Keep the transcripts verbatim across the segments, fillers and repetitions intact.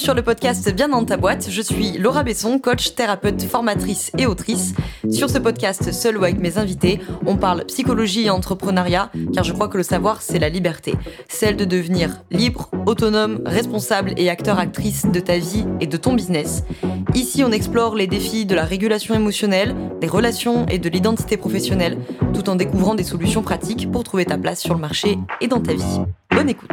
sur le podcast Bien dans ta boîte, je suis Laura Besson, coach, thérapeute, formatrice et autrice. Sur ce podcast, seul ou avec mes invités, on parle psychologie et entrepreneuriat, car je crois que le savoir, c'est la liberté. Celle de devenir libre, autonome, responsable et acteur-actrice de ta vie et de ton business. Ici, on explore les défis de la régulation émotionnelle, des relations et de l'identité professionnelle, tout en découvrant des solutions pratiques pour trouver ta place sur le marché et dans ta vie. Bonne écoute.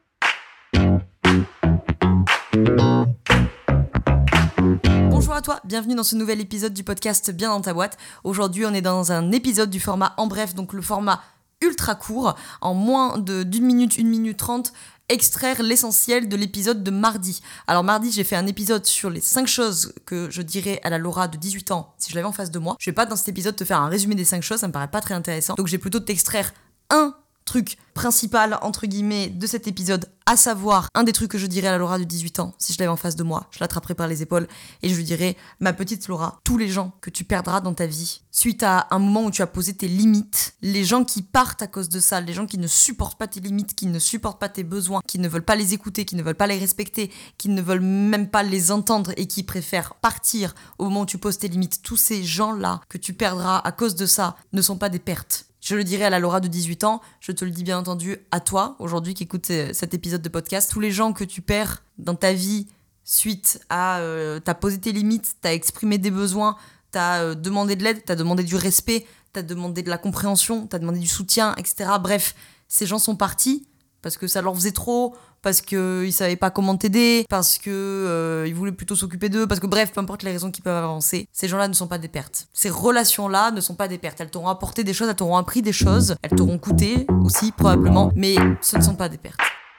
Bonjour à toi, bienvenue dans ce nouvel épisode du podcast Bien dans ta boîte. Aujourd'hui, on est dans un épisode du format en bref, donc le format ultra court, en moins de, d'une minute, une minute trente, extraire l'essentiel de l'épisode de mardi. Alors mardi, j'ai fait un épisode sur les cinq choses que je dirais à la Laura de dix-huit ans si je l'avais en face de moi. Je vais pas dans cet épisode te faire un résumé des cinq choses, ça me paraît pas très intéressant. Donc j'ai plutôt de t'extraire un truc principal, entre guillemets, de cet épisode, à savoir, un des trucs que je dirais à la Laura de dix-huit ans, si je l'avais en face de moi, je l'attraperais par les épaules et je lui dirais, ma petite Laura, tous les gens que tu perdras dans ta vie, suite à un moment où tu as posé tes limites, les gens qui partent à cause de ça, les gens qui ne supportent pas tes limites, qui ne supportent pas tes besoins, qui ne veulent pas les écouter, qui ne veulent pas les respecter, qui ne veulent même pas les entendre et qui préfèrent partir au moment où tu poses tes limites, tous ces gens-là que tu perdras à cause de ça ne sont pas des pertes. Je le dirai à la Laura de dix-huit ans, je te le dis bien entendu à toi, aujourd'hui, qui écoute cet épisode de podcast. Tous les gens que tu perds dans ta vie suite à... Euh, t'as posé tes limites, t'as exprimé des besoins, t'as euh, demandé de l'aide, t'as demandé du respect, t'as demandé de la compréhension, t'as demandé du soutien, et cetera. Bref, ces gens sont partis parce que ça leur faisait trop, parce qu'ils savaient pas comment t'aider, parce que euh, ils voulaient plutôt s'occuper d'eux, parce que bref, peu importe les raisons qui peuvent avancer, ces gens-là ne sont pas des pertes. Ces relations-là ne sont pas des pertes. Elles t'auront apporté des choses, elles t'auront appris des choses, elles t'auront coûté aussi, probablement, mais ce ne sont pas des pertes.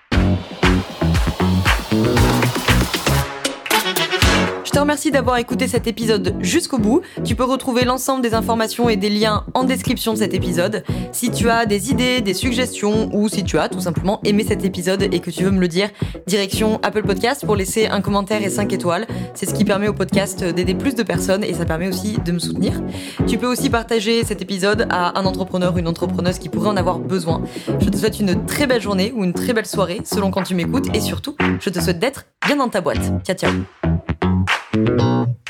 Je te remercie d'avoir écouté cet épisode jusqu'au bout. Tu peux retrouver l'ensemble des informations et des liens en description de cet épisode. Si tu as des idées, des suggestions ou si tu as tout simplement aimé cet épisode et que tu veux me le dire, direction Apple Podcast pour laisser un commentaire et cinq étoiles. C'est ce qui permet au podcast d'aider plus de personnes et ça permet aussi de me soutenir. Tu peux aussi partager cet épisode à un entrepreneur ou une entrepreneuse qui pourrait en avoir besoin. Je te souhaite une très belle journée ou une très belle soirée selon quand tu m'écoutes et surtout, je te souhaite d'être bien dans ta boîte. Ciao, ciao. Thank you.